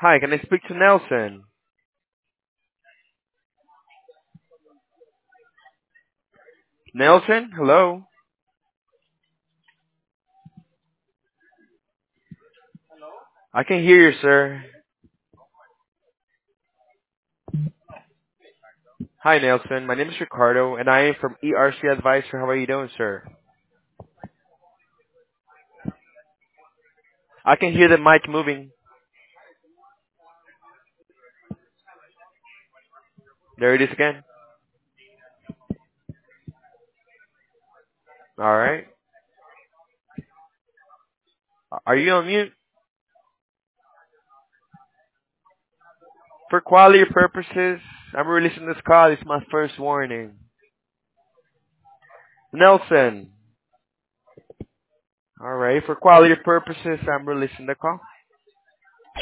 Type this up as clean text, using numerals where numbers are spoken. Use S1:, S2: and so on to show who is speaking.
S1: Hi, can I speak to Nelson? Nelson, hello? I can hear you, sir. Hi, Nelson. My name is Ricardo, and I am from ERC Advisor. How are you doing, sir? I can hear the mic moving. There it is again. All right. Are you on mute? For quality purposes, I'm releasing this call. It's my first warning. Nelson. All right. For quality purposes, I'm releasing the call.